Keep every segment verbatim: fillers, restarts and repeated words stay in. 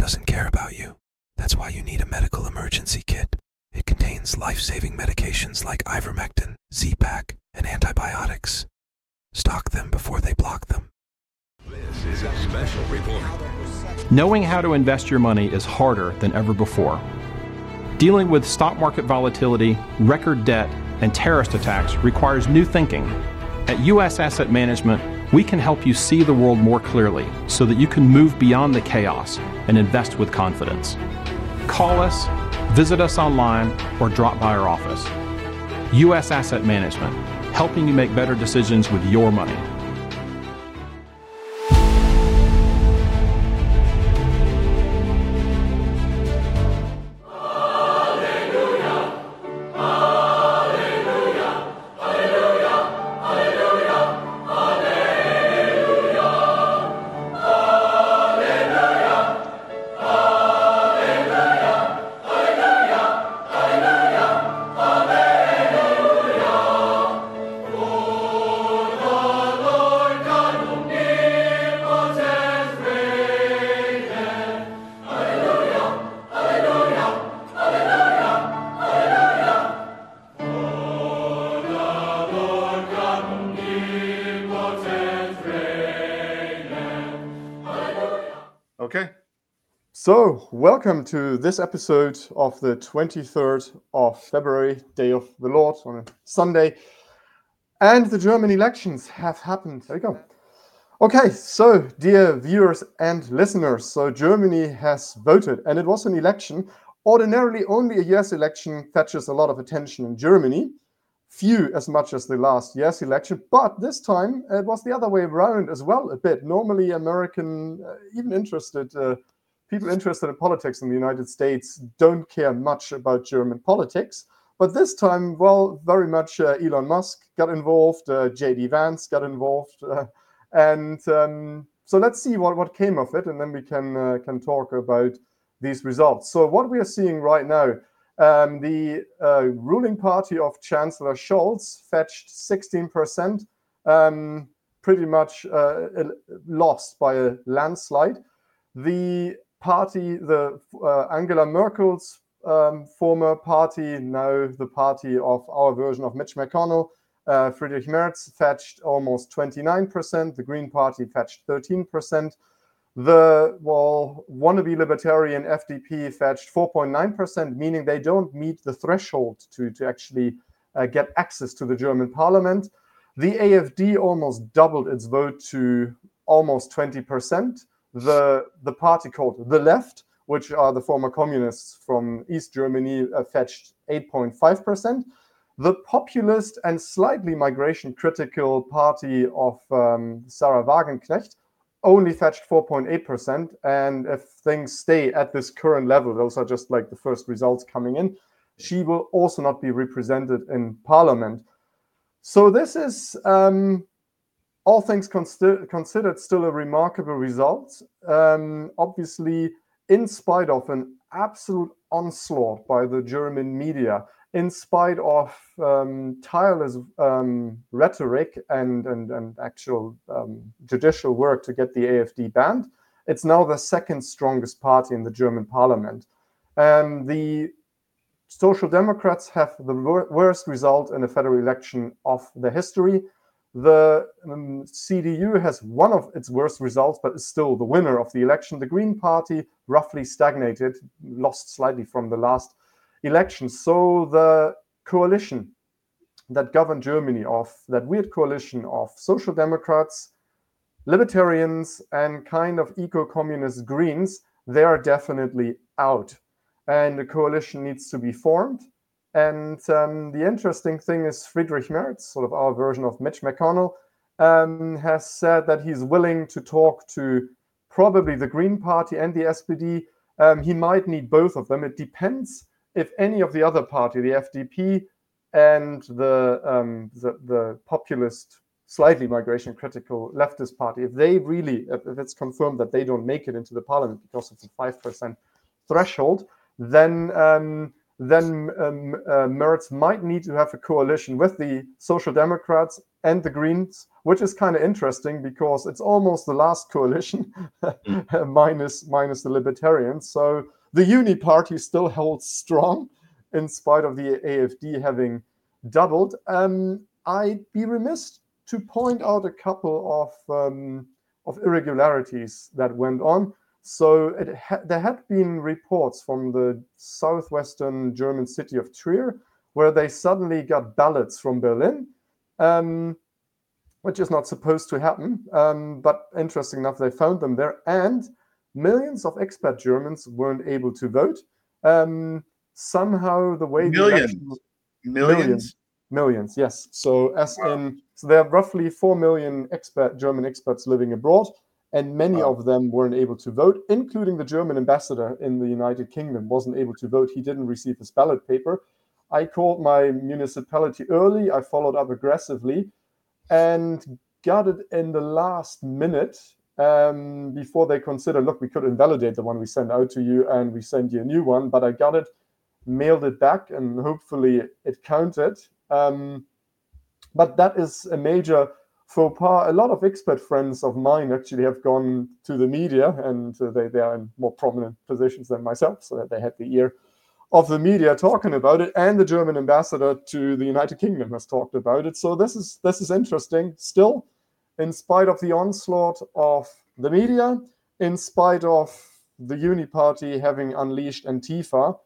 doesn't care about you. That's why you need a medical emergency kit. It contains life-saving medications like ivermectin, Z-Pak, and antibiotics. Stock them before they block them. This is a special report. Knowing how to invest your money is harder than ever before. Dealing with stock market volatility, record debt, and terrorist attacks requires new thinking. At U S Asset Management, we can help you see the world more clearly so that you can move beyond the chaos and invest with confidence. Call us, visit us online, or drop by our office. U S Asset Management, helping you make better decisions with your money. Okay, so welcome to this episode of the twenty-third of February, Day of the Lord, on a Sunday. And the German elections have happened. There you go. Okay, so dear viewers and listeners, so Germany has voted, and it was an election. Ordinarily, only a U S election fetches a lot of attention in Germany. Few as much as the last U S election, but this time it was the other way around as well a bit. Normally, American, uh, even interested, uh, people interested in politics in the United States don't care much about German politics. But this time, well, very much uh, Elon Musk got involved, uh, J D Vance got involved. Uh, and um, so let's see what, what came of it, and then we can, uh, can talk about these results. So what we are seeing right now, Um, the uh, ruling party of Chancellor Scholz fetched sixteen percent, um, pretty much uh, lost by a landslide. The party, the uh, Angela Merkel's um, former party, now the party of our version of Mitch McConnell, uh, Friedrich Merz, fetched almost twenty-nine percent. The Green Party fetched thirteen percent. The, well, wannabe libertarian F D P fetched four point nine percent, meaning they don't meet the threshold to, to actually uh, get access to the German parliament. The A F D almost doubled its vote to almost twenty percent. The, the party called The Left, which are the former communists from East Germany, uh, fetched eight point five percent. The populist and slightly migration-critical party of um, Sarah Wagenknecht only fetched four point eight percent, and if things stay at this current level, those are just like the first results coming in, she will also not be represented in parliament. So this is, um, all things consti- considered, still a remarkable result. Um, obviously, in spite of an absolute onslaught by the German media, in spite of um, tireless um, rhetoric and, and, and actual um, judicial work to get the A F D banned, it's now the second strongest party in the German parliament. And the Social Democrats have the wor- worst result in a federal election of the history. The um, C D U has one of its worst results, but is still the winner of the election. The Green Party roughly stagnated, lost slightly from the last election. So the coalition that governed Germany, of that weird coalition of Social Democrats, Libertarians, and kind of eco-communist Greens, they are definitely out. And the coalition needs to be formed. And um, the interesting thing is Friedrich Merz, sort of our version of Mitch McConnell, um, has said that he's willing to talk to probably the Green Party and the S P D. Um, he might need both of them. It depends if any of the other party, the F D P and the, um, the, the populist, slightly migration-critical leftist party, if they really, if it's confirmed that they don't make it into the parliament because of the five percent threshold, then um, then um, uh, Merz might need to have a coalition with the Social Democrats and the Greens, which is kind of interesting because it's almost the last coalition minus minus the Libertarians. So the Uni Party still holds strong in spite of the A F D having doubled. Um, I'd be remiss to point out a couple of um, of irregularities that went on. So it ha- there had been reports from the southwestern German city of Trier where they suddenly got ballots from Berlin, um, which is not supposed to happen. Um, but interesting enough, they found them there. And millions of expat Germans weren't able to vote. Um, somehow the way Millions. the election... Millions? Millions. Millions, yes. So as wow. in, so there are roughly four million expat German expats living abroad, and many wow. of them weren't able to vote, including the German ambassador in the United Kingdom wasn't able to vote. He didn't receive his ballot paper. I called my municipality early. I followed up aggressively and got it in the last minute um, before they considered, look, we could invalidate the one we sent out to you and we send you a new one, but I got it, mailed it back, and hopefully it counted. Um, but that is a major faux pas. A lot of expat friends of mine actually have gone to the media, and uh, they, they are in more prominent positions than myself, so that they had the ear of the media talking about it, and the German ambassador to the United Kingdom has talked about it. So this is this is interesting. Still, in spite of the onslaught of the media, in spite of the Uni Party having unleashed Antifa,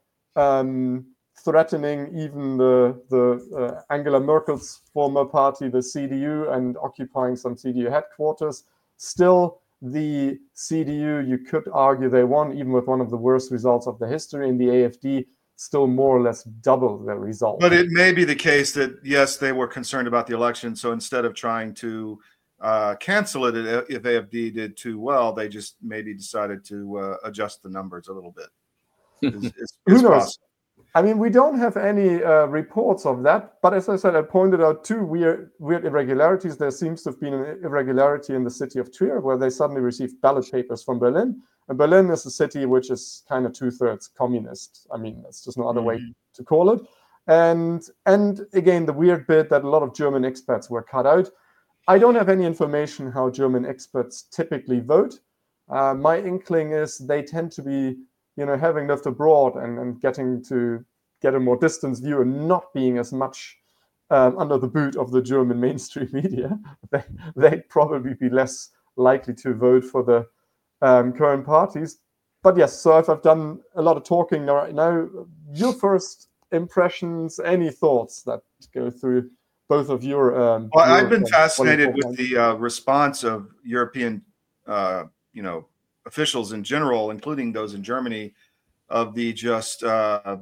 um, threatening even the the uh, Angela Merkel's former party, the C D U, and occupying some C D U headquarters. Still, the C D U, you could argue they won, even with one of the worst results of the history, and the A F D still more or less double their result. But it may be the case that, yes, they were concerned about the election, so instead of trying to uh, cancel it if A F D did too well, they just maybe decided to uh, adjust the numbers a little bit. It's, it's, Who it's knows? possible. I mean, we don't have any uh, reports of that, but as I said, I pointed out two weird, weird irregularities. There seems to have been an irregularity in the city of Trier, where they suddenly received ballot papers from Berlin. And Berlin is a city which is kind of two-thirds communist. I mean, there's just no other mm-hmm. way to call it. And and again, the weird bit that a lot of German expats were cut out. I don't have any information how German expats typically vote. Uh, my inkling is they tend to be, you know, having lived abroad and, and getting to get a more distance view and not being as much um, under the boot of the German mainstream media, they, they'd probably be less likely to vote for the um, current parties. But yes, so if I've done a lot of talking right now, your first impressions, any thoughts that go through both of your... Um, well, your, I've been um, fascinated with the uh, response of European, uh, you know, officials in general, including those in Germany, of the just uh,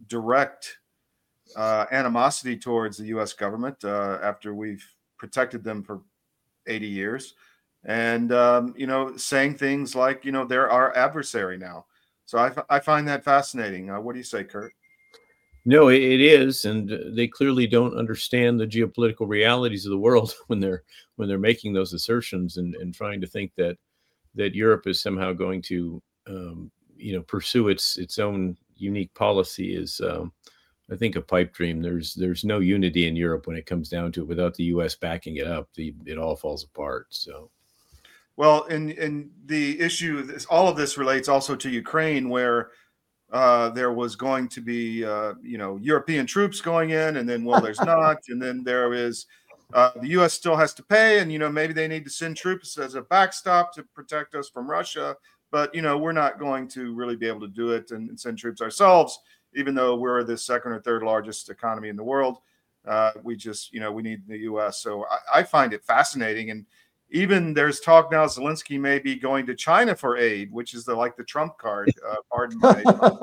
direct uh, animosity towards the U S government uh, after we've protected them for eighty years. And, um, you know, saying things like, you know, they're our adversary now. So I, f- I find that fascinating. Uh, what do you say, Kurt? No, it, it is. And they clearly don't understand the geopolitical realities of the world when they're when they're making those assertions and, and trying to think that that Europe is somehow going to, um, you know, pursue its its own unique policy is, um, I think, a pipe dream. There's there's no unity in Europe when it comes down to it. Without the U S backing it up, the it all falls apart. So, well, and and the issue, this, all of this relates also to Ukraine, where uh, there was going to be, uh, you know, European troops going in, and then well, there's not, and then there is. Uh, the U S still has to pay, and, you know, maybe they need to send troops as a backstop to protect us from Russia. But, you know, we're not going to really be able to do it and, and send troops ourselves, even though we're the second or third largest economy in the world. Uh, we just, you know, we need the U S. So I, I find it fascinating. And even there's talk now Zelensky may be going to China for aid, which is the like the Trump card. Uh, pardon my.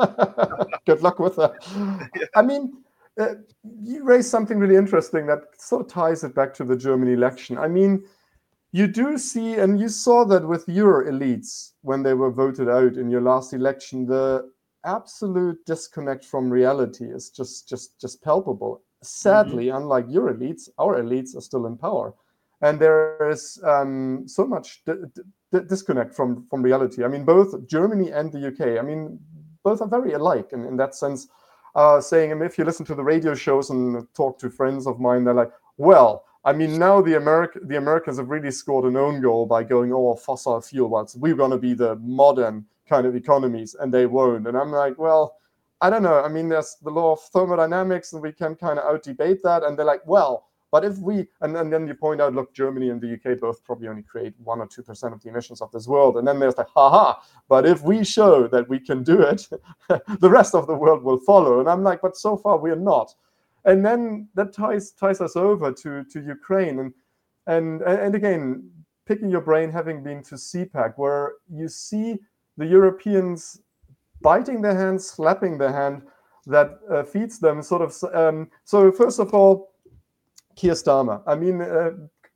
Good luck with that. Yeah. I mean, Uh, you raised something really interesting that sort of ties it back to the German election. I mean, you do see, and you saw that with your elites when they were voted out in your last election, the absolute disconnect from reality is just just, just palpable. Sadly, mm-hmm. unlike your elites, our elites are still in power. And there is um, so much d- d- disconnect from, from reality. I mean, both Germany and the U K, I mean, both are very alike in, in that sense. Uh, saying, and if you listen to the radio shows and talk to friends of mine, they're like, well, I mean, now the America, the Americans have really scored an own goal by going, oh, fossil fuel. Well, we're going to be the modern kind of economies, and they won't. And I'm like, well, I don't know. I mean, there's the law of thermodynamics, and we can kind of out-debate that. And they're like, well, but if we, and, and then you point out, look, Germany and the U K both probably only create one or two percent of the emissions of this world. And then there's like, haha, but if we show that we can do it, the rest of the world will follow. And I'm like, but so far we're not. And then that ties ties us over to, to Ukraine. And, and, and again, picking your brain, having been to C PAC, where you see the Europeans biting their hand, slapping the hand that uh, feeds them, sort of. Um, so first of all, Keir Starmer. I mean, uh,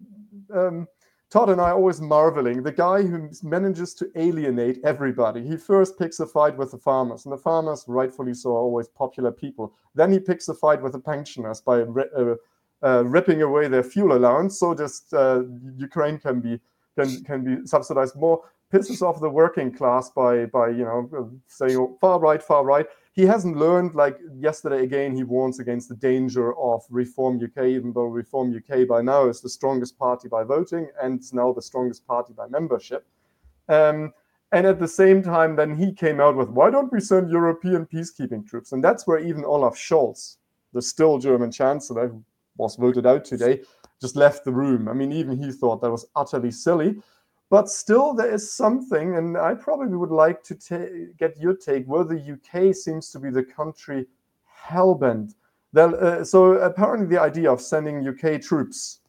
um, Todd and I are always marveling. The guy who manages to alienate everybody. He first picks a fight with the farmers, and the farmers, rightfully so, are always popular people. Then he picks a fight with the pensioners by uh, uh, ripping away their fuel allowance, so just uh, Ukraine can be can can be subsidized more. Pisses off the working class by by you know saying far right, far right. He hasn't learned, like yesterday again, he warns against the danger of Reform U K, even though Reform U K by now is the strongest party by voting and it's now the strongest party by membership. Um, and at the same time, then he came out with, why don't we send European peacekeeping troops? And that's where even Olaf Scholz, the still German chancellor, who was voted out today, just left the room. I mean, even he thought that was utterly silly. But still, there is something, and I probably would like to ta- get your take, where the U K seems to be the country hellbent. Uh, so apparently the idea of sending U K troops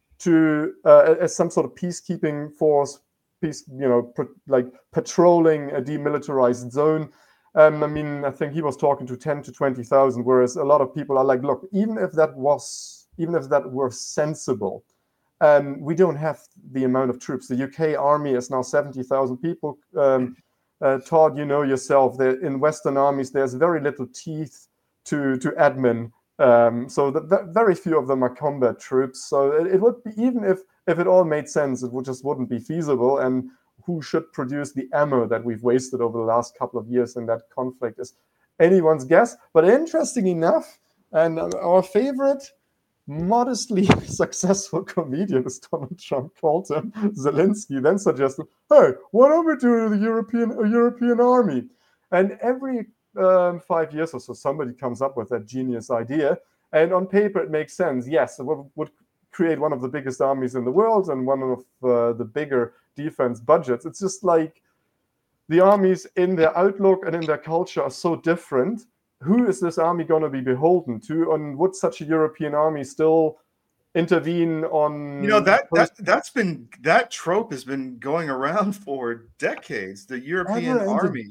to uh, as some sort of peacekeeping force, peace, you know, pr- like patrolling a demilitarized zone. Um, I mean, I think he was talking to ten to twenty thousand, whereas a lot of people are like, look, even if that was, even if that were sensible, Um, we don't have the amount of troops. The U K army is now seventy thousand people. Um, uh, Todd, you know yourself, that in Western armies, there's very little teeth to, to admin. Um, so the, the, very few of them are combat troops. So it, it would be, even if, if it all made sense, it would just wouldn't be feasible. And who should produce the ammo that we've wasted over the last couple of years in that conflict is anyone's guess. But interesting enough, and our favorite modestly successful comedian, as Donald Trump called him, Zelensky, then suggested, hey, why don't we do the European a European army? And every um, five years or so, somebody comes up with that genius idea. And on paper, it makes sense. Yes, it would, would create one of the biggest armies in the world and one of uh, the bigger defense budgets. It's just like the armies in their outlook and in their culture are so different. Who is this army going to be beholden to? And would such a European army still intervene on? You know, that, that that's been that trope has been going around for decades. The European army.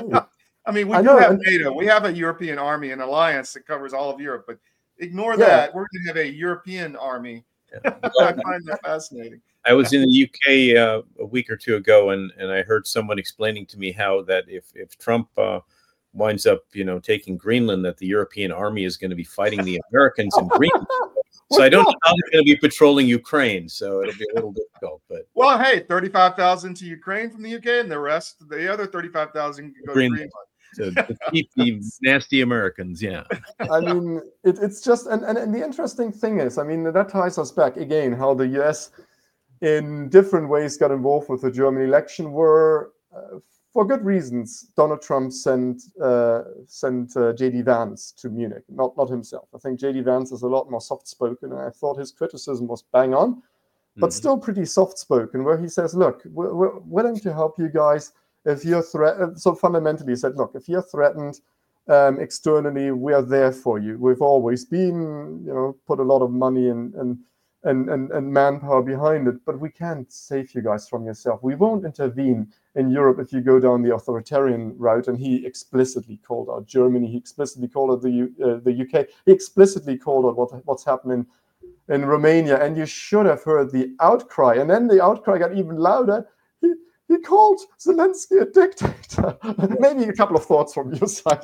I mean, we I do know, have and, NATO. We have a European army, an alliance that covers all of Europe. But ignore yeah. that. We're going to have a European army. Yeah. I find that fascinating. I was in the U K uh, a week or two ago, and and I heard someone explaining to me how that if if Trump uh, winds up, you know, taking Greenland, that the European army is going to be fighting the Americans in Greenland. So I don't know how they're going to be patrolling Ukraine. So it'll be a little difficult. But well, hey, thirty-five thousand to Ukraine from the U K, and the rest, the other thirty-five thousand can go Greenland. to Greenland. To, to keep the nasty Americans, yeah. I mean, it, it's just, and, and, and the interesting thing is, I mean, that ties us back again, how the U S in different ways got involved with the German election, where uh, for good reasons, Donald Trump sent uh, sent uh, J D Vance to Munich, not not himself. I think J D Vance is a lot more soft-spoken, and I thought his criticism was bang on, but mm-hmm. still pretty soft-spoken, where he says, look, we're, we're willing to help you guys if you're threatened. So fundamentally he said, look, if you're threatened um, externally, we are there for you. We've always been, you know, put a lot of money and and and and, and manpower behind it, but we can't save you guys from yourself. We won't intervene in Europe if you go down the authoritarian route. And he explicitly called out Germany. He explicitly called out the U, uh, the U K. He explicitly called out what, what's happening in Romania. And you should have heard the outcry. And then the outcry got even louder. He he called Zelensky a dictator. Maybe a couple of thoughts from your side.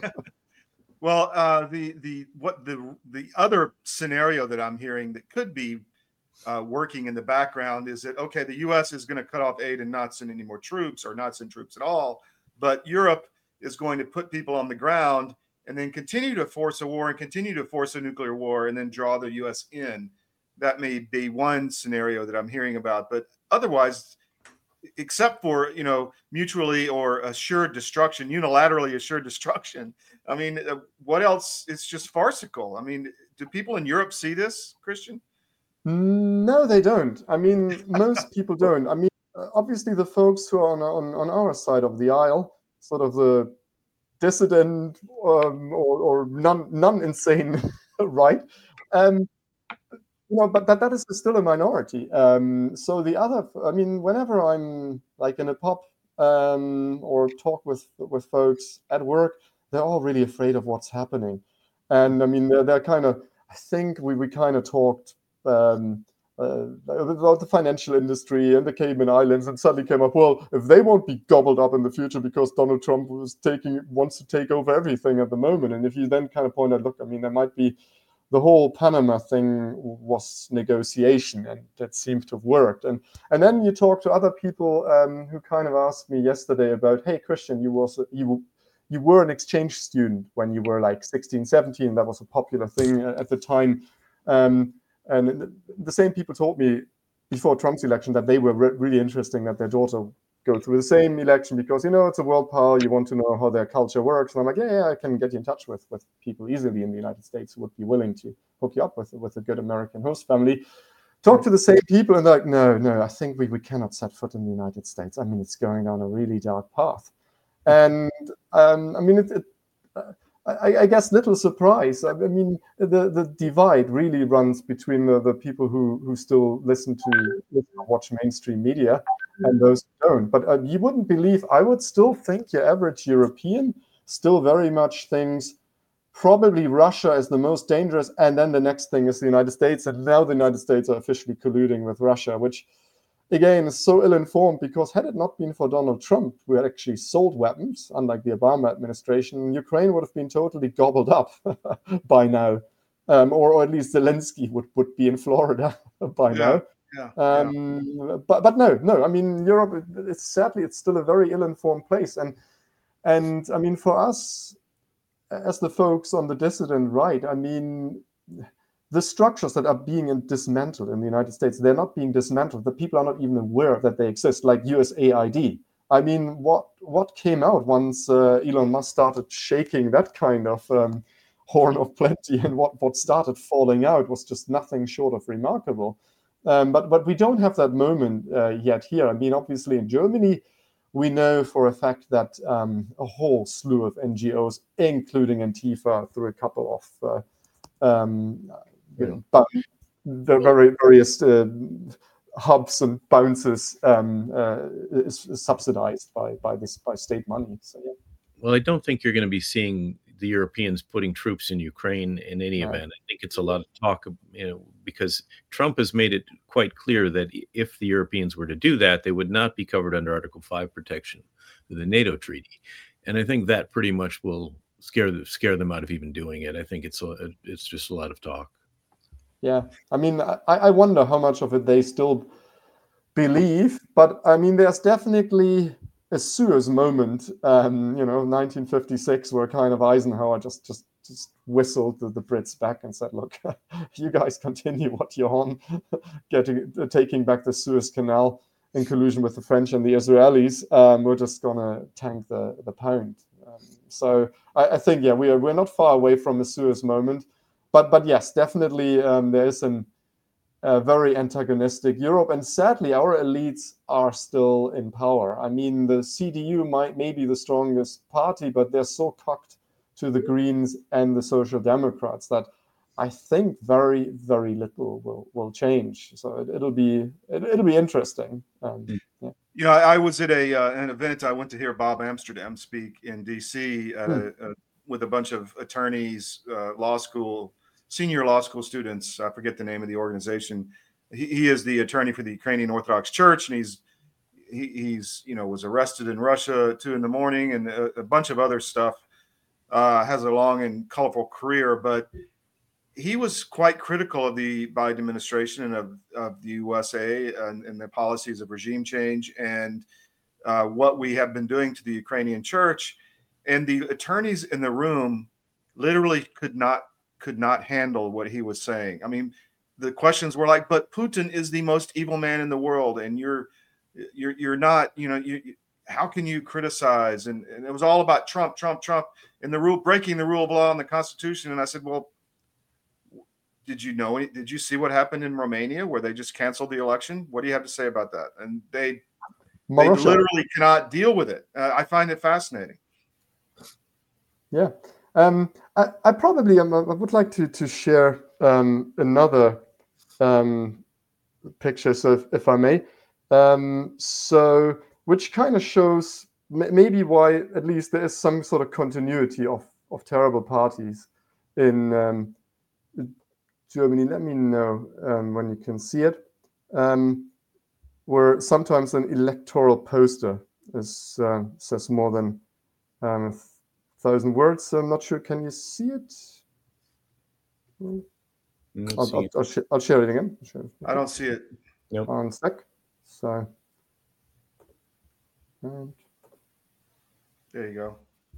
Well, uh, the the what the the other scenario that I'm hearing that could be Uh, working in the background is that, okay, the U S is going to cut off aid and not send any more troops or not send troops at all, but Europe is going to put people on the ground and then continue to force a war and continue to force a nuclear war and then draw the U S in. that may be one scenario that I'm hearing about, but otherwise, except for, you know, mutually or assured destruction, unilaterally assured destruction. I mean, uh, what else? It's just farcical. I mean, do people in Europe see this, Christian? No, they don't. I mean, most people don't. I mean, uh, obviously, the folks who are on, on, on our side of the aisle, sort of the dissident um, or, or non non insane right, um, you know, but that, that is still a minority. Um, so the other, I mean, whenever I'm like in a pub um, or talk with with folks at work, they're all really afraid of what's happening, and I mean, they're, they're kind of. I think we we kind of talked. Um, uh, about the financial industry and the Cayman Islands, and suddenly came up, well, if they won't be gobbled up in the future because Donald Trump was taking wants to take over everything at the moment, and if you then kind of point out, look, I mean, there might be the whole Panama thing was negotiation, and that seems to have worked. And and then you talk to other people um, who kind of asked me yesterday about, hey, Christian, you was you you were an exchange student when you were like sixteen, seventeen. That was a popular thing at the time. Um, and the same people told me before Trump's election that they were re- really interesting that their daughter go through the same election because, you know, it's a world power. You want to know how their culture works. And I'm like, yeah, yeah, I can get you in touch with, with people easily in the United States who would be willing to hook you up with, with a good American host family. Talk to the same people and they're like, no, no, I think we, we cannot set foot in the United States. I mean, it's going down a really dark path. And um, I mean, it, it, uh, I, I guess little surprise. I mean, the, the divide really runs between the, the people who, who still listen to listen or watch mainstream media and those who don't. But uh, you wouldn't believe, I would still think your average European still very much thinks probably Russia is the most dangerous, and then the next thing is the United States, and now the United States are officially colluding with Russia, which again is so ill-informed because had it not been for Donald Trump, who had actually sold weapons, unlike the Obama administration, Ukraine would have been totally gobbled up by now. Um, or, or at least Zelensky would, would be in Florida by Yeah, now. yeah, Um, but but no, no. I mean, Europe. It's sadly it's still a very ill-informed place, and and I mean for us as the folks on the dissident right, I mean the structures that are being dismantled in the United States, they're not being dismantled. The people are not even aware that they exist, like U S A I D. I mean, what what came out once uh, Elon Musk started shaking that kind of um, horn of plenty, and what what started falling out was just nothing short of remarkable. Um, but but we don't have that moment uh, yet here. I mean, obviously in Germany, we know for a fact that um, a whole slew of N G Os, including Antifa, through a couple of uh, um, you know, but the very various uh, hubs and bounces um, uh, is, is subsidized by by this by state money. So yeah. Well, I don't think you're going to be seeing the Europeans putting troops in Ukraine in any Right. event. I think it's a lot of talk, you know, because Trump has made it quite clear that if the Europeans were to do that, they would not be covered under Article five protection of the NATO treaty. And I think that pretty much will scare them, scare them out of even doing it. I think it's a, it's just a lot of talk. Yeah, I mean, I, I wonder how much of it they still believe, but I mean, there's definitely a Suez moment, um, you know, nineteen fifty-six, where kind of Eisenhower just just just whistled the, the Brits back and said, "Look, you guys continue what you're on, getting taking back the Suez Canal in collusion with the French and the Israelis. Um, we're just gonna tank the the pound." Um, so I, I think, yeah, we are we're not far away from a Suez moment. But but yes, definitely um, there is an uh, very antagonistic Europe, and sadly, our elites are still in power. I mean, the C D U might may be the strongest party, but they're so cocked to the Greens and the Social Democrats that I think very very little will will change. So it, it'll be it, it'll be interesting. Um, yeah. You know, I, I was at a uh, an event. I went to hear Bob Amsterdam speak in D C at Hmm. a, a, with a bunch of attorneys, uh, law school, senior law school students. I forget the name of the organization. He, he is the attorney for the Ukrainian Orthodox Church, and he's he, he's you know was arrested in Russia at two in the morning, and a, a bunch of other stuff. Uh, has a long and colorful career, but he was quite critical of the Biden administration and of, of the U S A and, and the policies of regime change and uh, what we have been doing to the Ukrainian church. And the attorneys in the room literally could not could not handle what he was saying. I mean, the questions were like, but Putin is the most evil man in the world, and you're you're you're not, you know, you, you how can you criticize? And, and it was all about Trump, Trump, Trump, and the rule breaking the rule of law and the Constitution. And I said, well, did you know? Did you see what happened in Romania where they just canceled the election? What do you have to say about that? And they they Marussia. literally cannot deal with it. Uh, I find it fascinating. Yeah, um, I, I probably um, I would like to to share um, another um, picture, so if, if I may. Um, so. Which kind of shows maybe why at least there is some sort of continuity of, of terrible parties in um, Germany. Let me know um, when you can see it. Um, where sometimes an electoral poster is, uh, says more than um, a thousand words. So I'm not sure. Can you see it? I'll, see I'll, it. I'll, sh- I'll share it again. Share it. I don't see it. Nope. One sec. So. And there you go.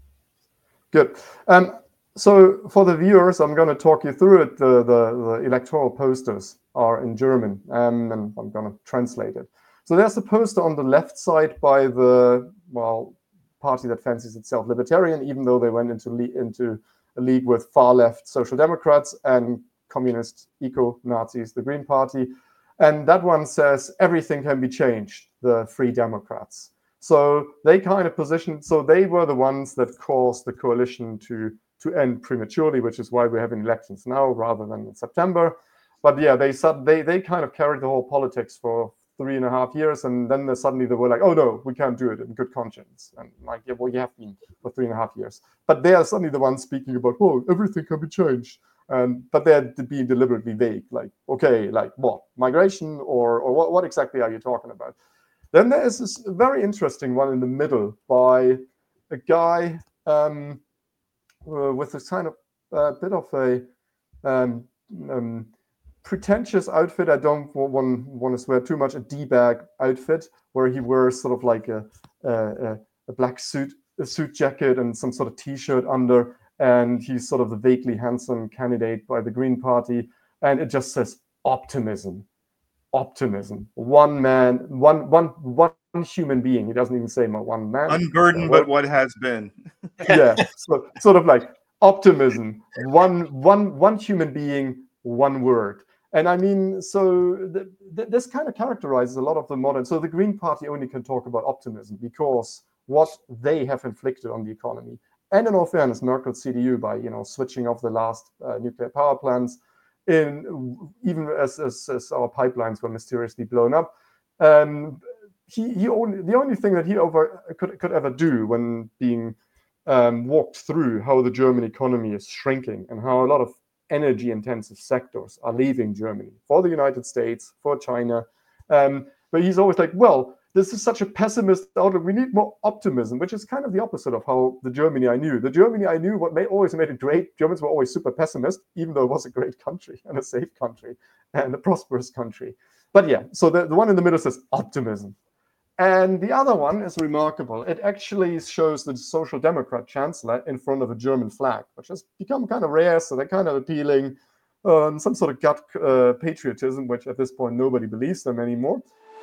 Good. Um, so for the viewers, I'm going to talk you through it. The, the, the electoral posters are in German, um, and I'm going to translate it. So there's a poster on the left side by the, well, party that fancies itself libertarian, even though they went into, le- into a league with far-left Social Democrats and communist eco-Nazis, the Green Party. And that one says, everything can be changed, the Free Democrats. So they kind of positioned, so they were the ones that caused the coalition to, to end prematurely, which is why we're having elections now rather than in September. But yeah, they they they kind of carried the whole politics for three and a half years, and then they, suddenly they were like, oh no, we can't do it in good conscience. And like, yeah, well, you have been for three and a half years. But they are suddenly the ones speaking about, oh, everything can be changed. And but they're being deliberately vague, like, okay, like what, migration, or or what, what exactly are you talking about? Then there is this very interesting one in the middle by a guy um, uh, with this kind of uh, bit of a um, um, pretentious outfit. I don't want, want to swear too much, a D-bag outfit where he wears sort of like a, a, a black suit, a suit jacket and some sort of T-shirt under, and he's sort of the vaguely handsome candidate by the Green Party, and it just says optimism. Optimism. One man, one one one human being. He doesn't even say one man. Unburdened, uh, well, but what has been. Yeah, so, sort of like optimism. One one one human being, one word. And I mean, so th- th- this kind of characterizes a lot of the modern. So the Green Party only can talk about optimism because what they have inflicted on the economy. And in all fairness, Merkel's C D U, by you know switching off the last uh, nuclear power plants, in even as, as, as our pipelines were mysteriously blown up, um, he, he only the only thing that he over could could ever do when being um, walked through how the German economy is shrinking and how a lot of energy-intensive sectors are leaving Germany for the United States, for China, um, but he's always like, well, this is such a pessimist outlook. We need more optimism, which is kind of the opposite of how the Germany I knew. The Germany I knew, what made, always made it great, Germans were always super pessimist, even though it was a great country and a safe country and a prosperous country. But yeah, so the, the one in the middle says optimism. And the other one is remarkable. It actually shows the Social Democrat chancellor in front of a German flag, which has become kind of rare, so they're kind of appealing um, some sort of gut uh, patriotism, which at this point nobody believes them anymore.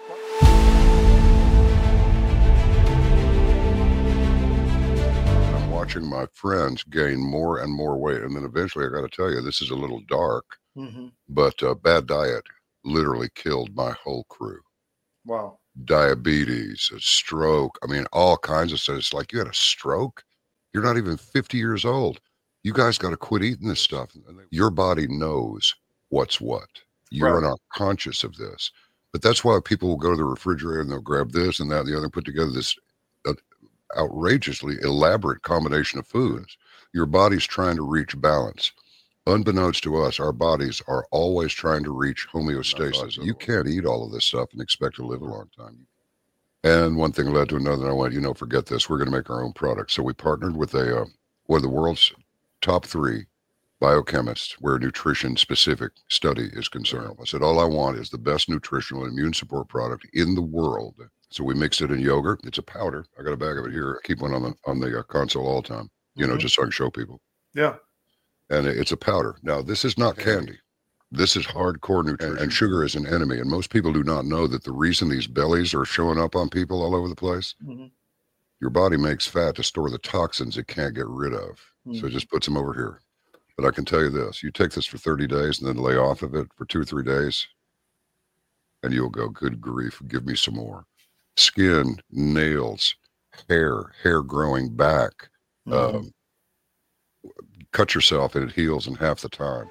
Watching my friends gain more and more weight. And then eventually, I got to tell you, this is a little dark, Mm-hmm. but uh, bad diet literally killed my whole crew. Wow. Diabetes, a stroke. I mean, all kinds of stuff. It's like, you had a stroke? You're not even fifty years old. You guys got to quit eating this stuff. Your body knows what's what. You're Right. not conscious of this. But that's why people will go to the refrigerator and they'll grab this and that and the other and put together this uh, outrageously elaborate combination of foods. Your body's trying to reach balance. Unbeknownst to us, our bodies are always trying to reach homeostasis. You can't eat all of this stuff and expect to live a long time. And one thing led to another, and I went, you know, forget this. We're going to make our own product. So we partnered with a uh, one of the world's top three biochemists where nutrition-specific study is concerned. I said, all I want is the best nutritional and immune support product in the world. So we mixed it in yogurt. It's a powder. I got a bag of it here. I keep one on the on the uh, console all the time, you mm-hmm. know, just so I can show people. Yeah. And it's a powder. Now, this is not candy. This is hardcore nutrition, and sugar is an enemy. And most people do not know that the reason these bellies are showing up on people all over the place, mm-hmm. your body makes fat to store the toxins it can't get rid of. Mm-hmm. So it just puts them over here. But I can tell you this, you take this for thirty days and then lay off of it for two or three days, and you'll go, good grief, give me some more. Skin, nails, hair, hair growing back. Mm-hmm. Um, cut yourself and it heals in half the time.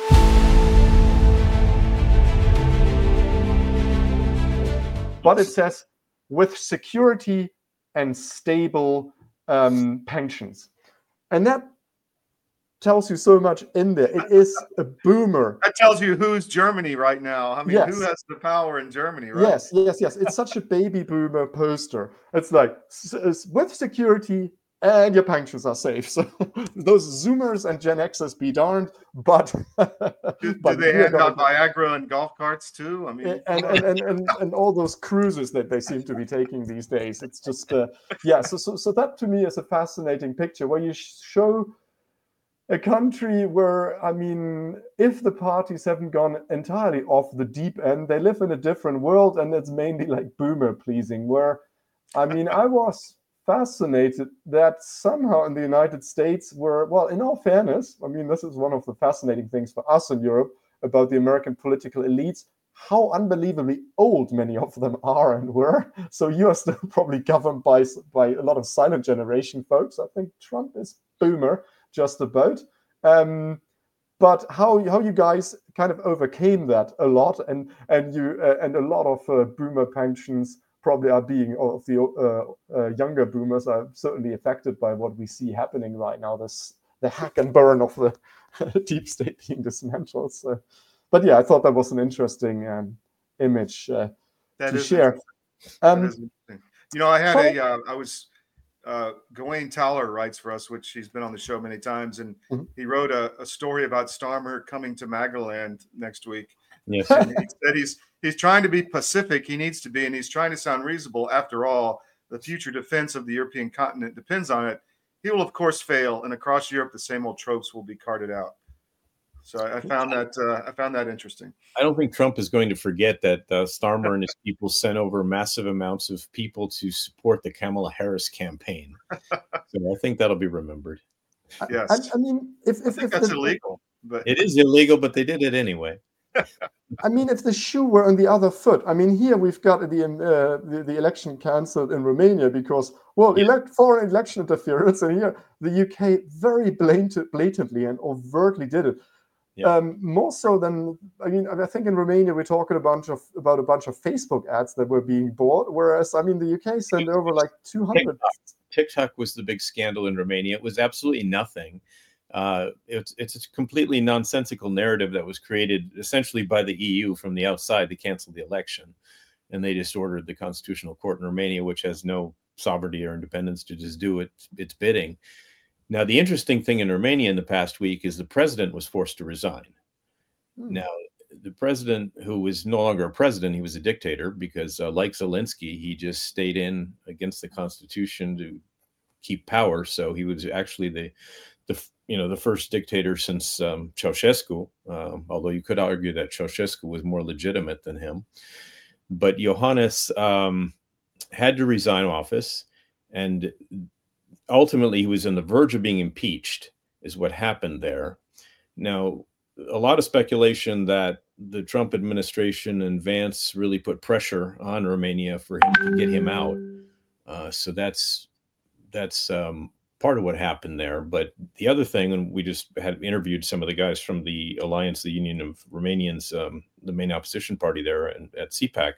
But it says with security and stable um, pensions. And that tells you so much in there. It is a boomer. That tells you who's Germany right now. I mean, yes. Who has the power in Germany, right? Yes, yes, yes. It's such a baby boomer poster. It's like, it's with security and your pensions are safe. So those Zoomers and Gen Xers be darned, but do, but do they hand out Viagra and golf carts too? I mean, and and, and and and all those cruises that they seem to be taking these days. It's just uh, yeah. So so so that to me is a fascinating picture where you show a country where, I mean, if the parties haven't gone entirely off the deep end, they live in a different world, and it's mainly like boomer pleasing. Where, I mean, I was fascinated that somehow in the United States were, well, in all fairness, I mean, this is one of the fascinating things for us in Europe about the American political elites, how unbelievably old many of them are and were. So you are still probably governed by, by a lot of silent generation folks. I think Trump is boomer, just about. Um, but how how you guys kind of overcame that a lot, and and you uh, and a lot of uh, boomer pensions probably are being, of the uh, uh, younger boomers are certainly affected by what we see happening right now. This the hack and burn of the deep state being dismantled. So, but yeah, I thought that was an interesting um, image uh, to share. Um, that is interesting. You know, I had a uh, I was. Uh, Gawain Towler writes for us, which he's been on the show many times, and mm-hmm. he wrote a, a story about Starmer coming to Magaland next week. Yes, and he said he's he's trying to be pacific. He needs to be, and he's trying to sound reasonable. After all, the future defense of the European continent depends on it. He will, of course, fail, and across Europe, the same old tropes will be carted out. So I, I found that uh, I found that interesting. I don't think Trump is going to forget that uh, Starmer and his people sent over massive amounts of people to support the Kamala Harris campaign. So I think that'll be remembered. Yes, I, I mean, if, if, if that's the, illegal, but it is illegal, but they did it anyway. I mean, if the shoe were on the other foot, I mean, here we've got the uh, the, the election cancelled in Romania because, well, Yeah. elect foreign election interference, and here the U K very blatant, blatantly and overtly did it. Yeah. Um, more so than, I mean, I think in Romania we're talking a bunch of about a bunch of Facebook ads that were being bought, whereas I mean the U K sent over like two hundred. TikTok. TikTok was the big scandal in Romania. It was absolutely nothing. Uh, it's it's a completely nonsensical narrative that was created essentially by the E U from the outside to cancel the election, and they just ordered the Constitutional Court in Romania, which has no sovereignty or independence, to just do it, its bidding. Now, the interesting thing in Romania in the past week is the president was forced to resign. Hmm. Now, the president, who was no longer a president, he was a dictator because, uh, like Zelensky, he just stayed in against the Constitution to keep power. So he was actually the, the you know, the first dictator since um, Ceausescu, um, although you could argue that Ceausescu was more legitimate than him. But Iohannis um, had to resign office, and ultimately, he was on the verge of being impeached, is what happened there. Now, a lot of speculation that the Trump administration and Vance really put pressure on Romania for him to get him out. Uh, so that's that's um, part of what happened there. But the other thing, and we just had interviewed some of the guys from the Alliance, the Union of Romanians, um, the main opposition party there and, at C PAC,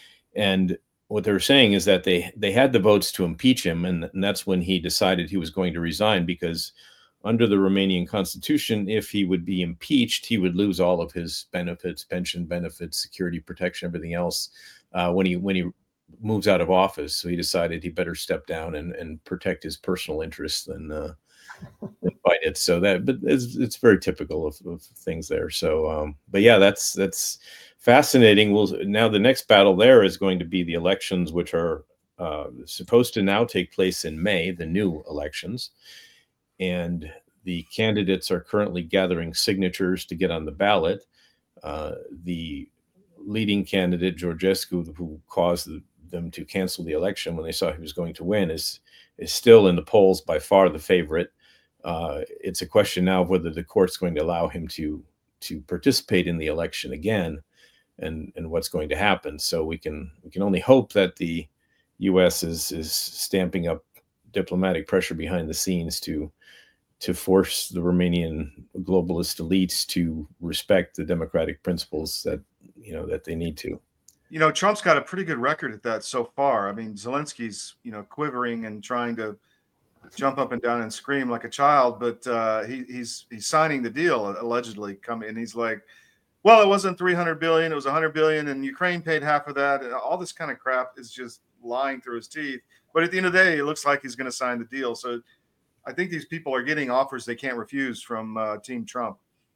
and what they were saying is that they they had the votes to impeach him, and, and that's when he decided he was going to resign, because under the Romanian constitution, if he would be impeached, he would lose all of his benefits, pension benefits, security protection, everything else uh, when he when he moves out of office. So he decided he better step down and, and protect his personal interests than, uh, than fight it. So that, but it's, it's very typical of, of things there. So, um, but yeah, that's that's. Fascinating. Well, now the next battle there is going to be the elections, which are uh, supposed to now take place in May, the new elections. And the candidates are currently gathering signatures to get on the ballot. Uh, the leading candidate, Georgescu, who caused the, them to cancel the election when they saw he was going to win, is is still in the polls by far the favorite. Uh, it's a question now of whether the court's going to allow him to to participate in the election again, and and what's going to happen. So we can we can only hope that the U S is is stamping up diplomatic pressure behind the scenes to to force the Romanian globalist elites to respect the democratic principles that you know that they need to. You know, Trump's got a pretty good record at that so far. I mean, Zelensky's you know quivering and trying to jump up and down and scream like a child, but uh, he, he's he's signing the deal allegedly. Coming and he's like, well, it wasn't three hundred billion, it was one hundred billion, and Ukraine paid half of that. And all this kind of crap is just lying through his teeth. But at the end of the day, it looks like he's going to sign the deal. So I think these people are getting offers they can't refuse from uh, Team Trump.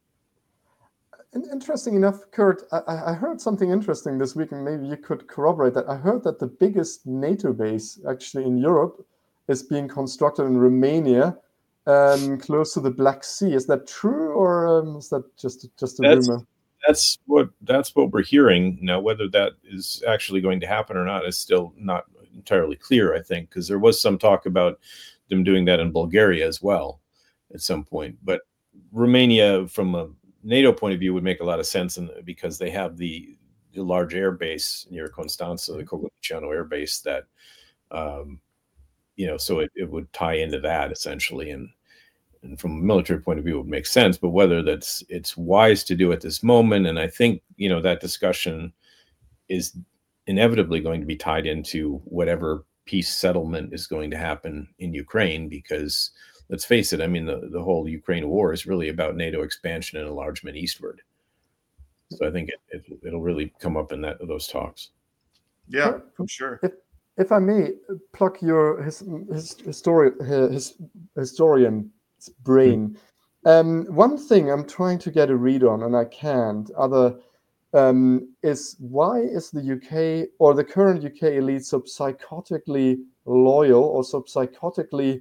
Interesting enough, Kurt, I, I heard something interesting this week, and maybe you could corroborate that. I heard that the biggest NATO base actually in Europe is being constructed in Romania, um, close to the Black Sea. Is that true, or um, is that just just a that's, rumor? That's what that's what we're hearing now. Whether that is actually going to happen or not is still not entirely clear, I think, because there was some talk about them doing that in Bulgaria as well at some point. But Romania, from a NATO point of view, would make a lot of sense, in, because they have the, the large air base near Constanța, the Cogălnicianu air base, that um, you know, so it, it would tie into that essentially, and and from a military point of view, it would make sense. But whether that's it's wise to do at this moment, and I think you know that discussion is inevitably going to be tied into whatever peace settlement is going to happen in Ukraine, because let's face it, I mean, the, the whole Ukraine war is really about NATO expansion and enlargement eastward. So I think it, it, it'll really come up in that those talks. Yeah, for sure. If, if I may pluck your his, his, histori his historian's brain, mm-hmm. um, one thing I'm trying to get a read on, and I can't, other um, is why is the U K or the current U K elite so psychotically loyal or so psychotically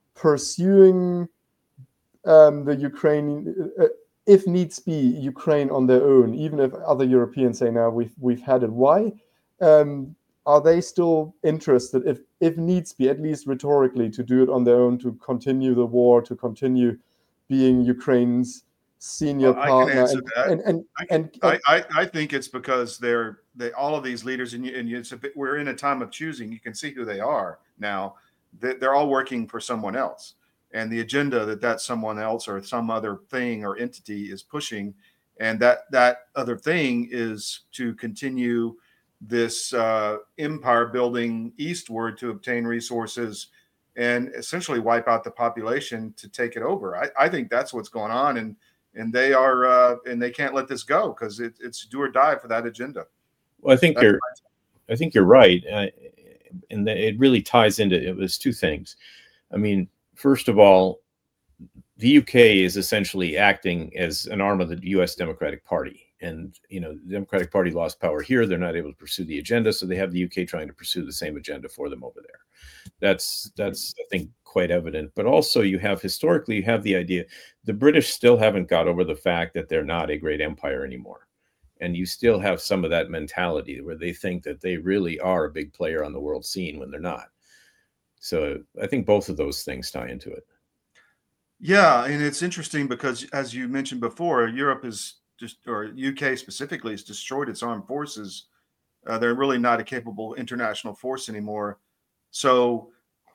pursuing um, the Ukraine, uh, if needs be, Ukraine on their own, even if other Europeans say, now we've we've had it. Why um, are they still interested, if if needs be, at least rhetorically, to do it on their own, to continue the war, to continue being Ukraine's senior well, partner? I can answer and, that. And, and, I, can, and, and I, I, I think it's because they're they all of these leaders, and, you, and it's a bit, we're in a time of choosing. You can see who they are now. They're all working for someone else, and the agenda that that someone else or some other thing or entity is pushing, and that that other thing is to continue this uh, empire building eastward to obtain resources and essentially wipe out the population to take it over. I, I think that's what's going on, and and they are uh, and they can't let this go, because it, it's do or die for that agenda. Well, I think that's you're I think you're right. Uh, And it really ties into it was two things. I mean, first of all, the U K is essentially acting as an arm of the U S Democratic Party. And, you know, the Democratic Party lost power here. They're not able to pursue the agenda. So they have the U K trying to pursue the same agenda for them over there. That's, that's I think, quite evident. But also you have historically, you have the idea the British still haven't got over the fact that they're not a great empire anymore. And you still have some of that mentality where they think that they really are a big player on the world scene when they're not. So I think both of those things tie into it. Yeah, and it's interesting because, as you mentioned before, Europe is just, or U K specifically, has destroyed its armed forces. Uh, they're really not a capable international force anymore. So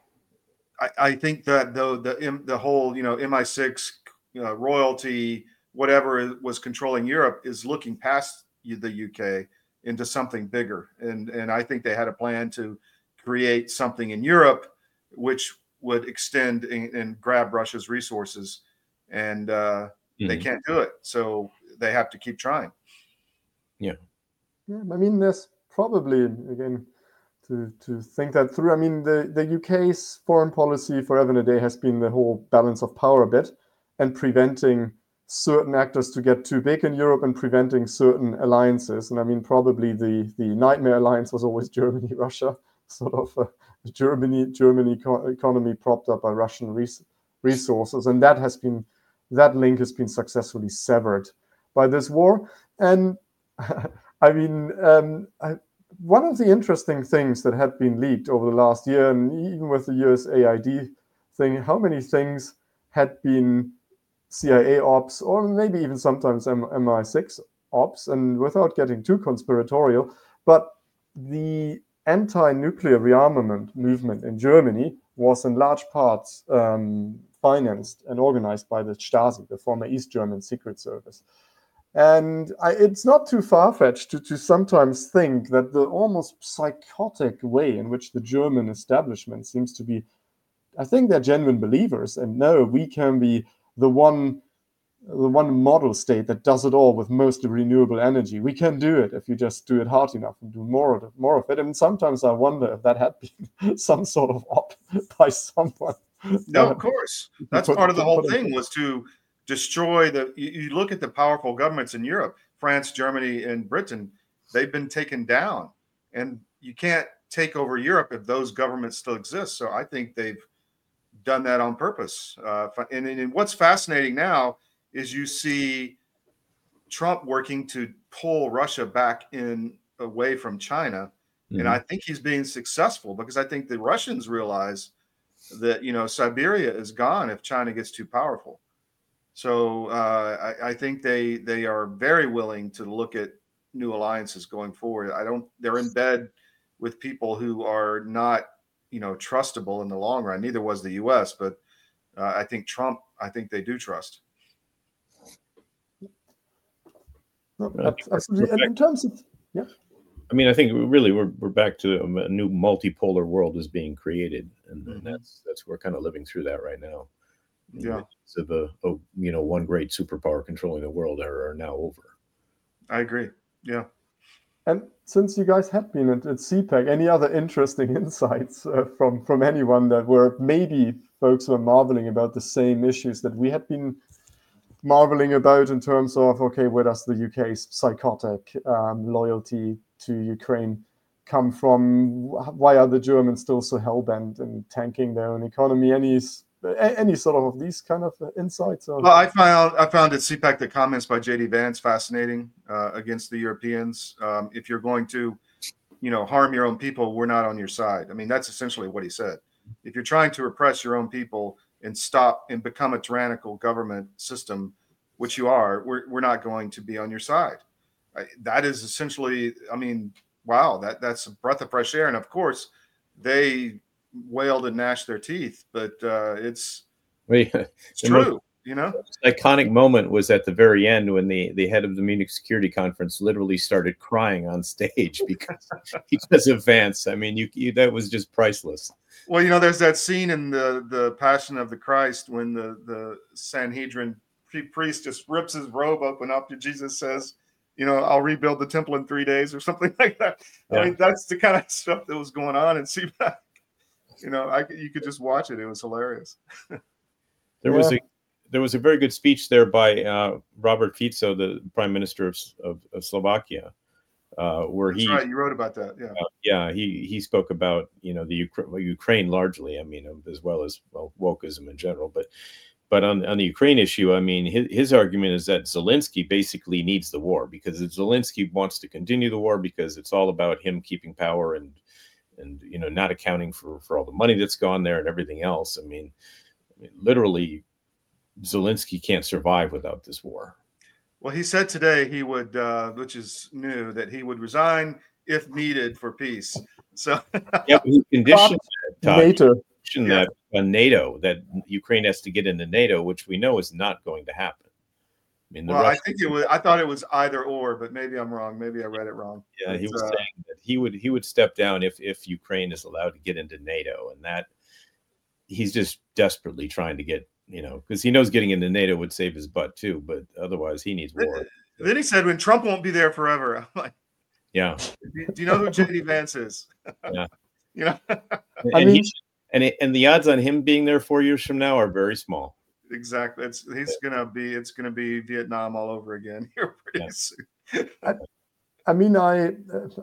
I, I think that though the the whole you know M I six uh, royalty, whatever was controlling Europe, is looking past the U K into something bigger. And, and I think they had a plan to create something in Europe which would extend and, and grab Russia's resources. And uh, mm-hmm. they can't do it. So they have to keep trying. Yeah. Yeah, I mean, there's probably, again, to, to think that through, I mean, the, the U K's foreign policy forever and a day has been the whole balance of power a bit, and preventing certain actors to get too big in Europe and preventing certain alliances. And I mean, probably the, the nightmare alliance was always Germany, Russia, sort of a Germany, Germany eco- economy propped up by Russian res- resources. And that has been, that link has been successfully severed by this war. and I mean, um, I, one of the interesting things that had been leaked over the last year, and even with the U S A I D thing, how many things had been C I A ops, or maybe even sometimes M I six ops, and without getting too conspiratorial, but the anti-nuclear rearmament movement in Germany was in large parts um, financed and organized by the Stasi, the former East German Secret Service. And I, it's not too far-fetched to, to sometimes think that the almost psychotic way in which the German establishment seems to be, I think they're genuine believers and know we can be the one the one model state that does it all with mostly renewable energy. We can do it if you just do it hard enough and do more of it, more of it. And sometimes I wonder if that had been some sort of op by someone. No, of course. That's part of the whole thing, was to destroy the, you, you look at the powerful governments in Europe, France, Germany, and Britain, they've been taken down. And you can't take over Europe if those governments still exist. So I think they've done that on purpose. Uh, and, and what's fascinating now is you see Trump working to pull Russia back in away from China. Mm-hmm. And I think he's being successful, because I think the Russians realize that, you know, Siberia is gone if China gets too powerful. So uh, I, I think they they are very willing to look at new alliances going forward. I don't, they're in bed with people who are not, you know, trustable in the long run. Neither was the U S, but uh, I think Trump, I think they do trust. No, absolutely. And in terms of, yeah. I mean, I think really we're we're back to a new multipolar world is being created, and, and that's that's we're kind of living through that right now. Yeah. So the oh, you know, one great superpower controlling the world are, are now over. I agree. Yeah. And since you guys have been at, at C PAC, any other interesting insights uh, from from anyone that were maybe folks were marveling about the same issues that we had been marveling about in terms of, okay, where does the U K's psychotic um, loyalty to Ukraine come from? Why are the Germans still so hell-bent in tanking their own economy? Any any sort of these kind of insights? Or? Well, I found I found at C PAC the comments by J D Vance fascinating uh, against the Europeans. Um, if you're going to, you know, harm your own people, we're not on your side. I mean, that's essentially what he said. If you're trying to repress your own people and stop and become a tyrannical government system, which you are, we're we're not going to be on your side. I, that is essentially, I mean, wow, that that's a breath of fresh air. And of course, they wailed and gnashed their teeth, but uh, it's, well, yeah, it's true. You know, the iconic moment was at the very end when the, the head of the Munich Security Conference literally started crying on stage because because of Vance. I mean, you, you that was just priceless. Well, you know, there's that scene in the the Passion of the Christ when the the Sanhedrin priest just rips his robe open up to Jesus, says, you know, I'll rebuild the temple in three days or something like that. Yeah. I mean, that's the kind of stuff that was going on in C PAC. You know, I you could just watch it. It was hilarious. There yeah. was a there was a very good speech there by uh, Robert Fico, the Prime Minister of of, of Slovakia, uh, where That's he right. You wrote about that. Yeah, uh, yeah. He he spoke about, you know, the Ukraine, Ukraine largely. I mean, as well as well wokeism in general, but. But on, on the Ukraine issue, I mean, his, his argument is that Zelensky basically needs the war, because if Zelensky wants to continue the war because it's all about him keeping power and, and you know, not accounting for, for all the money that's gone there and everything else. I mean, I mean, literally, Zelensky can't survive without this war. Well, he said today he would, uh, which is new, that he would resign if needed for peace. So yeah, but he conditioned that, NATO. Yeah. that on NATO, that Ukraine has to get into NATO, which we know is not going to happen. I mean, the well, Russians, I think it was. I thought it was either or, but maybe I'm wrong. Maybe I read it wrong. Yeah, he was uh, saying that he would he would step down if if Ukraine is allowed to get into NATO, and that he's just desperately trying to get, you know, because he knows getting into NATO would save his butt too, but otherwise he needs war. Then, then he said, "When Trump won't be there forever." I'm like, yeah. Do, do you know who J D Vance is? Yeah. You know. and I mean, he, and it, and the odds on him being there four years from now are very small. Exactly. It's he's gonna be. It's gonna be Vietnam all over again here pretty Yeah. soon. I, I mean, I,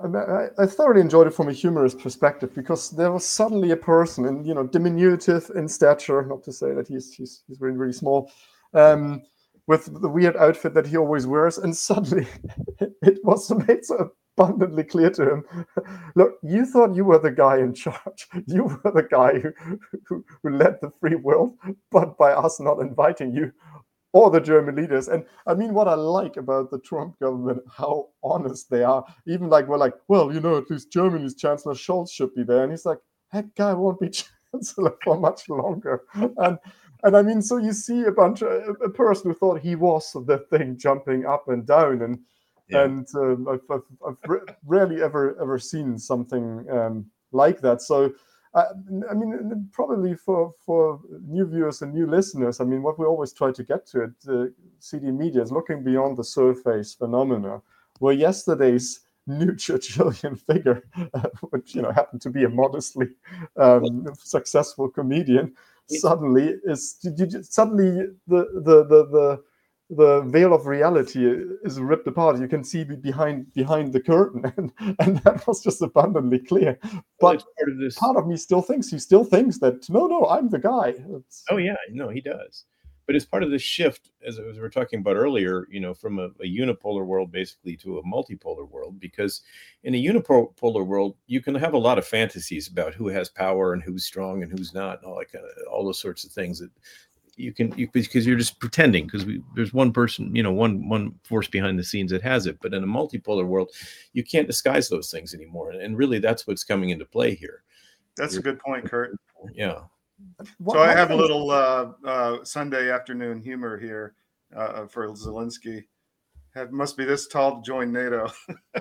I I thoroughly enjoyed it from a humorous perspective, because there was suddenly a person, and you know, diminutive in stature, not to say that he's he's he's really really small, um, with the weird outfit that he always wears, and suddenly it was made so abundantly clear to him. Look, you thought you were the guy in charge. You were the guy who, who, who led the free world, but by us not inviting you or the German leaders. And I mean, what I like about the Trump government, how honest they are. Even like, we're like, well, you know, at least Germany's Chancellor Scholz should be there. And he's like, that guy won't be Chancellor for much longer. And and I mean, so you see a bunch of a person who thought he was the thing jumping up and down. And yeah. and um, I've, I've, I've rarely ever, ever seen something um, like that. So, Uh, I mean, probably for, for new viewers and new listeners, I mean, what we always try to get to at uh, C D Media is looking beyond the surface phenomena, where yesterday's new Churchillian figure, uh, which, you know, happened to be a modestly um, successful comedian, suddenly is suddenly the the the the the veil of reality is ripped apart. You can see behind behind the curtain, and, and that was just abundantly clear. But well, part of this, part of me still thinks he still thinks that no, no, I'm the guy. It's, oh yeah, no, he does. But as part of this shift, as, as we were talking about earlier, you know, from a, a unipolar world basically to a multipolar world, because in a unipolar world, you can have a lot of fantasies about who has power and who's strong and who's not, and all that kind of, all those sorts of things that you can, you, because you're just pretending, because we, there's one person, you know, one one force behind the scenes that has it. But in a multipolar world, you can't disguise those things anymore, and really that's what's coming into play here. That's you're, a good point, Kurt. Yeah. What, so I have a little uh, uh, Sunday afternoon humor here uh, for Zelensky. Have, must be this tall to join NATO.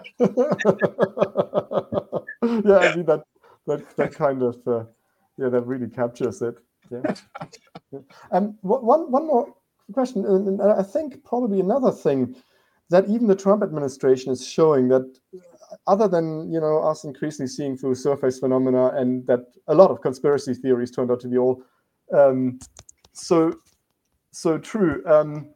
Yeah, I mean that that that kind of uh, yeah, that really captures it. Yeah. yeah. Um, one one more question, and I think probably another thing that even the Trump administration is showing, that other than, you know, us increasingly seeing through surface phenomena, and that a lot of conspiracy theories turned out to be all um, so so true. Um,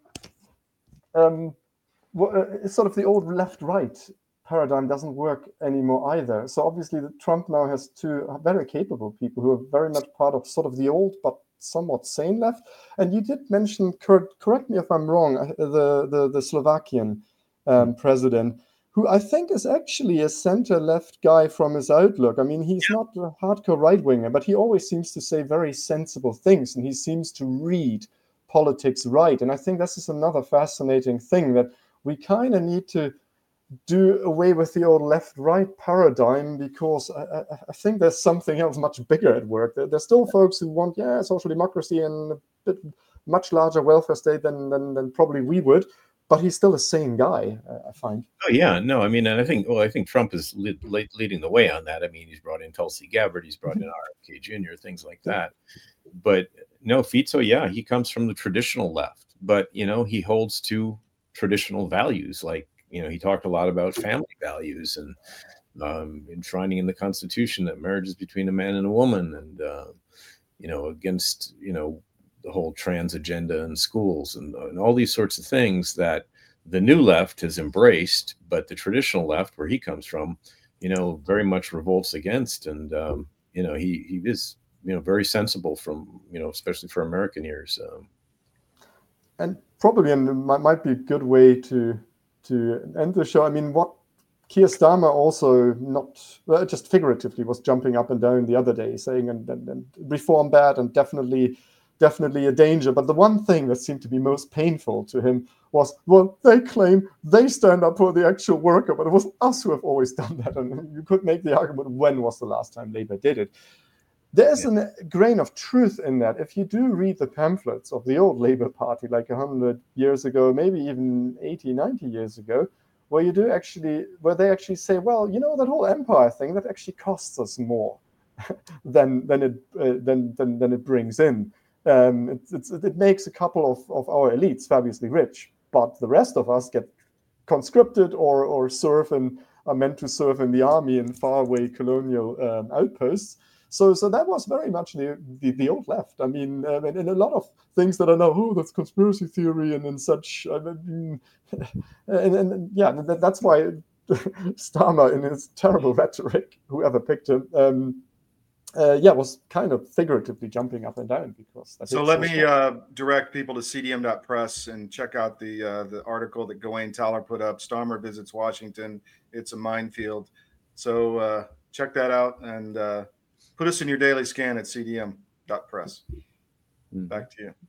um, what, uh, it's sort of the old left-right paradigm doesn't work anymore either. So obviously, the Trump now has two very capable people who are very much part of sort of the old but somewhat sane left. And you did mention, Kurt, correct me if I'm wrong, the the, the Slovakian um, president, who I think is actually a center-left guy from his outlook. I mean, he's not a hardcore right-winger, but he always seems to say very sensible things, and he seems to read politics right. And I think this is another fascinating thing, that we kind of need to do away with the old left-right paradigm, because I, I, I think there's something else much bigger at work. There, there's still folks who want, yeah, social democracy and a bit much larger welfare state than, than, than probably we would. But he's still the same guy, uh, I find. Oh yeah, no, I mean, and I think, well, I think Trump is lead, lead, leading the way on that. I mean, he's brought in Tulsi Gabbard, he's brought in R F K Junior, things like that. But no, Fico, yeah, he comes from the traditional left, but you know, he holds to traditional values. Like, you know, he talked a lot about family values and um, enshrining in the Constitution that marriage is between a man and a woman, and uh, you know, against, you know, the whole trans agenda in schools, and, and all these sorts of things that the new left has embraced, but the traditional left, where he comes from, you know, very much revolts against. And, um, you know, he, he is, you know, very sensible from, you know, especially for American ears. Um, and probably, and it might, might be a good way to, to end the show. I mean, what Keir Starmer also, not well, just figuratively, was jumping up and down the other day saying, and, and, and reform bad, and definitely definitely a danger. But the one thing that seemed to be most painful to him was, well, they claim they stand up for the actual worker, but it was us who have always done that. And you could make the argument, when was the last time Labour did it? There's yeah. a grain of truth in that. If you do read the pamphlets of the old Labour Party, like one hundred years ago, maybe even eighty, ninety years ago, where you do actually, where they actually say, well, you know, that whole empire thing, that actually costs us more than, than, it, uh, than, than, than it brings in. Um, it, it's, it makes a couple of, of our elites fabulously rich, but the rest of us get conscripted or or serve and are meant to serve in the army in faraway colonial um, outposts. So so that was very much the the, the old left. I mean, um, and, and a lot of things that are now, oh, that's conspiracy theory and, and such. I mean, and, and yeah, that, that's why Starmer, in his terrible rhetoric, whoever picked him, um, uh, yeah, was kind of figuratively jumping up and down because. That So let me uh, direct people to c d m dot press and check out the uh, the article that Gawain Towler put up. Starmer visits Washington. It's a minefield. So uh, check that out and uh, put us in your daily scan at c d m dot press. Mm-hmm. Back to you.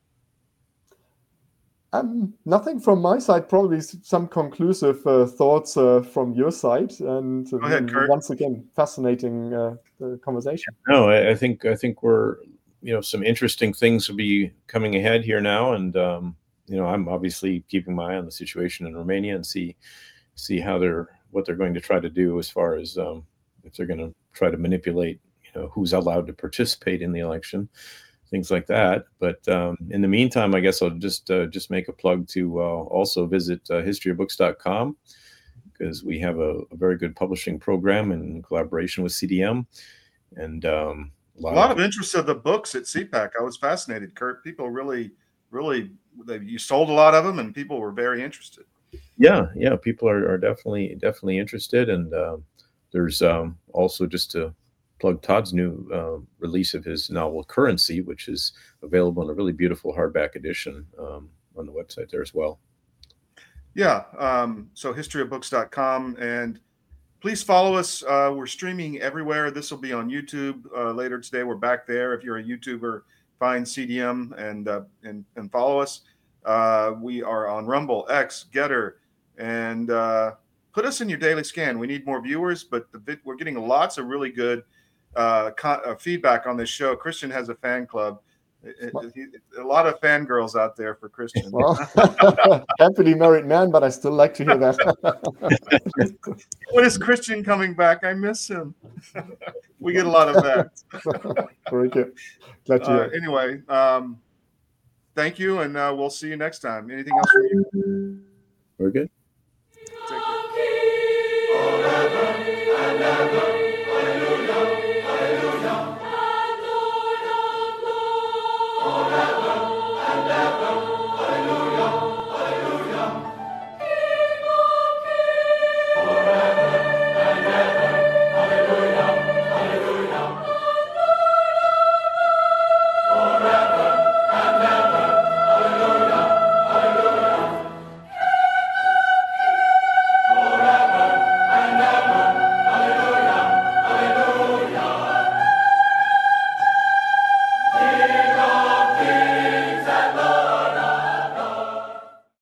Um, nothing from my side. Probably some conclusive uh, thoughts uh, from your side. And uh, Go ahead, Kurt. Once again, fascinating uh, conversation. No, I, I think I think we're you know some interesting things will be coming ahead here now, and um, you know I'm obviously keeping my eye on the situation in Romania and see see how they're what they're going to try to do as far as um, if they're going to try to manipulate you know who's allowed to participate in the election. Things like that. But um, in the meantime, I guess I'll just uh, just make a plug to uh, also visit uh, history of books dot com because we have a, a very good publishing program in collaboration with C D M. And um, a lot, a lot of, of interest of the books at C PAC. I was fascinated, Kurt. People really, really, they, you sold a lot of them and people were very interested. Yeah, yeah. People are, are definitely, definitely interested. And uh, there's um, also just to plug Todd's new uh, release of his novel Currency, which is available in a really beautiful hardback edition um, on the website there as well. Yeah, um, so history of books dot com, and please follow us. Uh, we're streaming everywhere. This will be on YouTube uh, later today. We're back there. If you're a YouTuber, find C D M and uh, and, and follow us. Uh, we are on Rumble, X, Getter, and uh, put us in your daily scan. We need more viewers, but the, we're getting lots of really good Uh, con- uh, feedback on this show. Christian has a fan club. It, it, he, a lot of fangirls out there for Christian. Well, happily married man, but I still like to hear that. When is Christian coming back? I miss him. We get a lot of that. Very good. Glad to uh, hear. Anyway, um, thank you, and uh, we'll see you next time. Anything else from you? We're good.